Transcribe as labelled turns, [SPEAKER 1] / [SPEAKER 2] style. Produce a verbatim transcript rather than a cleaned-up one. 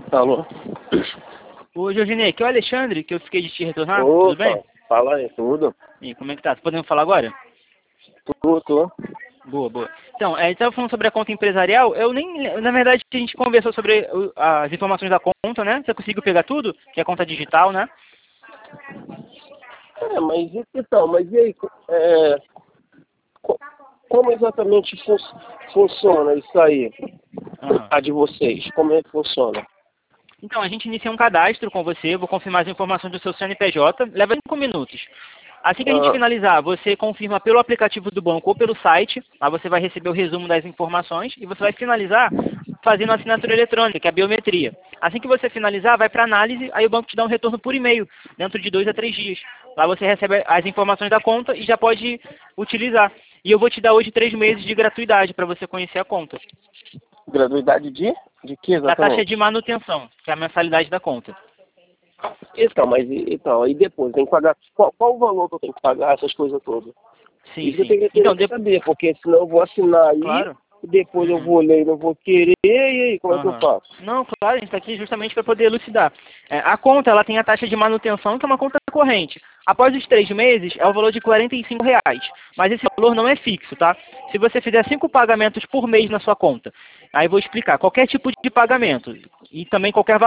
[SPEAKER 1] Alô?
[SPEAKER 2] Ô, Jorginei, aqui é o Alexandre, que eu fiquei de te retornar,
[SPEAKER 1] Opa,
[SPEAKER 2] tudo bem?
[SPEAKER 1] fala aí, tudo?
[SPEAKER 2] E como é que tá? Você podendo falar agora?
[SPEAKER 1] Tudo, tudo.
[SPEAKER 2] Boa, boa. Então, é, a gente estava falando sobre a conta empresarial, eu nem, na verdade, a gente conversou sobre o- as informações da conta, né? Você conseguiu pegar tudo? Que é a conta digital, né?
[SPEAKER 1] É, mas e- então, mas e aí, é, co- como exatamente fun funciona isso aí,
[SPEAKER 2] Aham.
[SPEAKER 1] a de vocês? Como é que funciona?
[SPEAKER 2] Então, a gente inicia um cadastro com você, eu vou confirmar as informações do seu C N P J, leva cinco minutos. Assim que a gente
[SPEAKER 1] Ah,
[SPEAKER 2] finalizar, você confirma pelo aplicativo do banco ou pelo site, lá você vai receber o resumo das informações e você vai finalizar fazendo a assinatura eletrônica, que é a biometria. Assim que você finalizar, vai para análise, aí o banco te dá um retorno por e-mail, dentro de dois a três dias. Lá você recebe as informações da conta e já pode utilizar. E eu vou te dar hoje três meses de gratuidade para você conhecer a conta.
[SPEAKER 1] gratuidade de? De que
[SPEAKER 2] Da taxa
[SPEAKER 1] exatamente?
[SPEAKER 2] de manutenção, que é a mensalidade da conta.
[SPEAKER 1] Então, mas e- então, aí depois, tem que pagar, qual, qual o valor que eu tenho que pagar, essas coisas todas?
[SPEAKER 2] Sim,
[SPEAKER 1] Isso que eu
[SPEAKER 2] sim.
[SPEAKER 1] tenho que
[SPEAKER 2] Então,
[SPEAKER 1] querer
[SPEAKER 2] de...
[SPEAKER 1] saber, porque senão eu vou assinar aí,
[SPEAKER 2] claro.
[SPEAKER 1] e depois eu
[SPEAKER 2] Uhum.
[SPEAKER 1] vou ler e não vou querer, e aí, como é que eu
[SPEAKER 2] Aham.
[SPEAKER 1] faço?
[SPEAKER 2] Não, claro, a gente está aqui justamente para poder elucidar. É, a conta ela tem a taxa de manutenção, que é uma conta corrente. Após os três meses, é o valor de quarenta e cinco reais. Mas esse valor não é fixo, tá? Se você fizer cinco pagamentos por mês na sua conta, aí eu vou explicar qualquer tipo de pagamento e também qualquer valor.